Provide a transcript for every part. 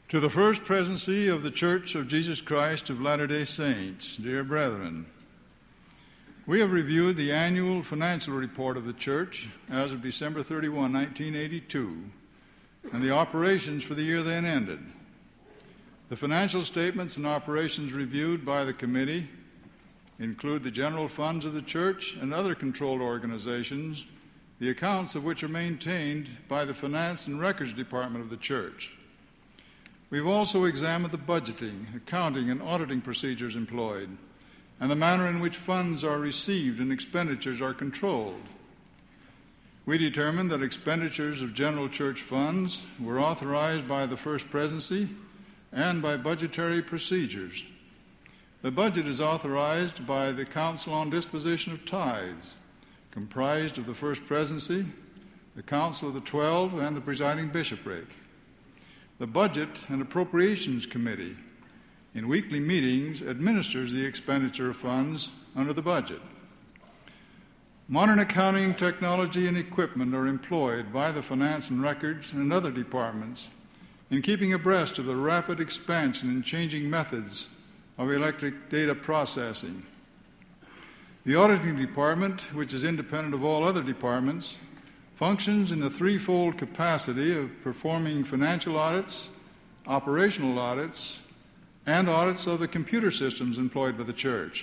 To the First Presidency of the Church of Jesus Christ of Latter-day Saints, dear brethren, we have reviewed the annual financial report of the Church as of December 31, 1982, and the operations for the year then ended. The financial statements and operations reviewed by the committee include the general funds of the Church and other controlled organizations, the accounts of which are maintained by the Finance and Records Department of the Church. We've also examined the budgeting, accounting, and auditing procedures employed, and the manner in which funds are received and expenditures are controlled. We determined that expenditures of general church funds were authorized by the First Presidency and by budgetary procedures. The budget is authorized by the Council on Disposition of Tithes, comprised of the First Presidency, the Council of the 12, and the presiding bishopric. The Budget and Appropriations Committee, in weekly meetings, administers the expenditure of funds under the budget. Modern accounting technology and equipment are employed by the Finance and Records and other departments in keeping abreast of the rapid expansion and changing methods of electronic data processing. The Auditing Department, which is independent of all other departments, functions in the threefold capacity of performing financial audits, operational audits, and audits of the computer systems employed by the Church.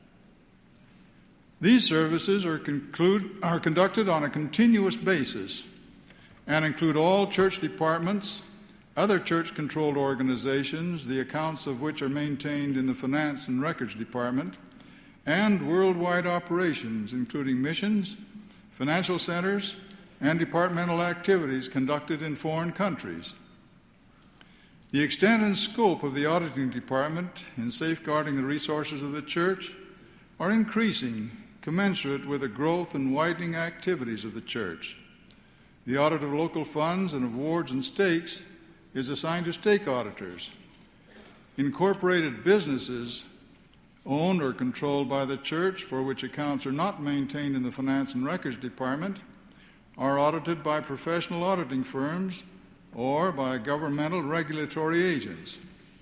These services are conducted on a continuous basis and include all church departments, other church-controlled organizations, the accounts of which are maintained in the Finance and Records Department, and worldwide operations, including missions, financial centers, and departmental activities conducted in foreign countries. The extent and scope of the Auditing Department in safeguarding the resources of the Church are increasing, commensurate with the growth and widening activities of the Church. The audit of local funds and of wards and stakes is assigned to stake auditors. Incorporated businesses owned or controlled by the Church, for which accounts are not maintained in the Finance and Records Department, are audited by professional auditing firms or by governmental regulatory agents.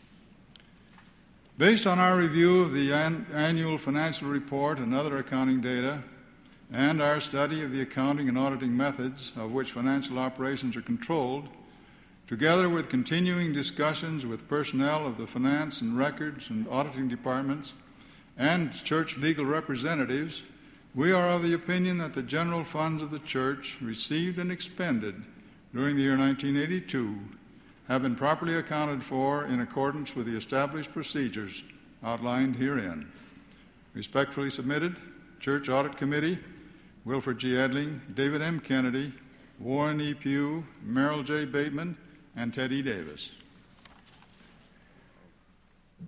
Based on our review of the annual financial report and other accounting data, and our study of the accounting and auditing methods of which financial operations are controlled, together with continuing discussions with personnel of the Finance and Records and Auditing Departments and church legal representatives, we are of the opinion that the general funds of the Church received and expended during the year 1982 have been properly accounted for in accordance with the established procedures outlined herein. Respectfully submitted, Church Audit Committee, Wilford G. Edling, David M. Kennedy, Warren E. Pugh, Merrill J. Bateman, and Ted E. Davis.